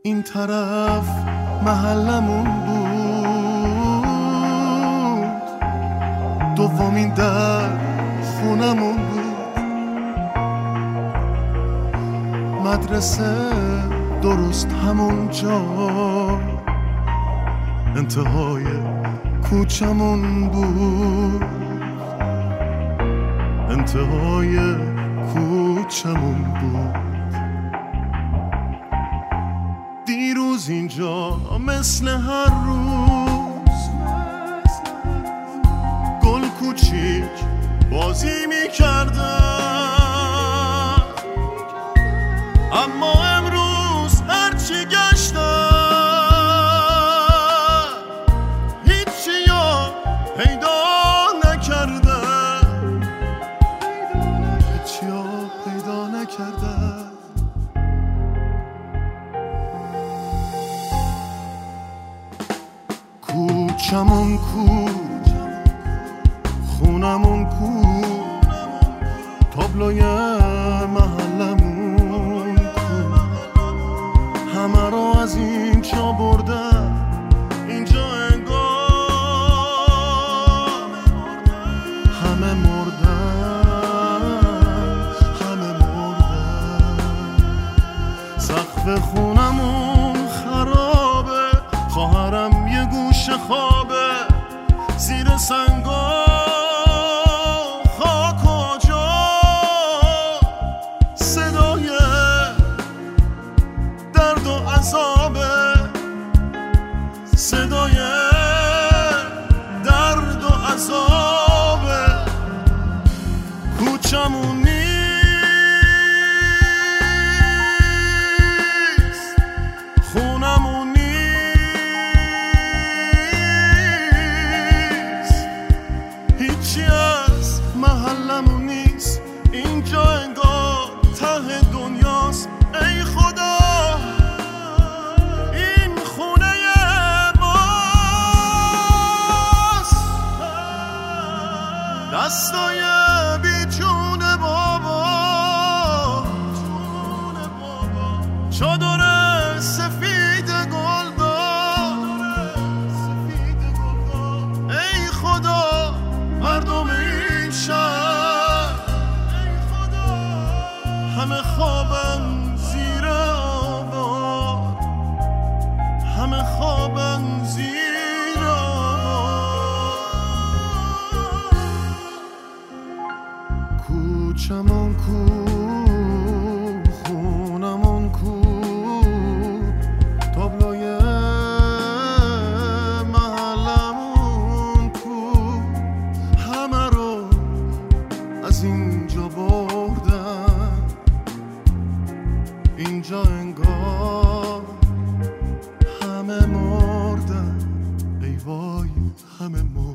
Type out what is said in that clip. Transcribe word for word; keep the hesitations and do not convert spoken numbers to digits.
این طرف محلمون بود، دومین در خونمون بود، مدرسه درست همون جا انتهای کوچمون بود، انتهای کوچمون بود. دیروز اینجا مثل هر روز گل کوچیک بازی میکردن، اما امروز هرچی گشتن هیچی یا پیدا نکردن، هیچی یا پیدا نکردن. کوچمون کو، خونمون کو، تابلوی محلمون کو، همه رو از اینجا بردن اینجا انگار همه مردن، همه مردن. سقف خونمون خرابه، خواهرم یه گوشه خوابه زیر سنگا خاک و جا، صدای درد و عذابه، صدای درد و عذابه. کوچمون نیست، خونمون نیست، محلمون نیست، اینجا انگار ته دنیاست. ای خدا این خونه ماست، دستای بیچون بابا، چادر سفید گل دار. ای خدا مردم این شهر همه خوابن زیر آباد، همه خوابن زیر آباد. کوچمون کو، خونمون کو، تابلوی محلمون کو، همه رو از اینجا بردن اینجا انگار همه مردن. ای وای همه مردن.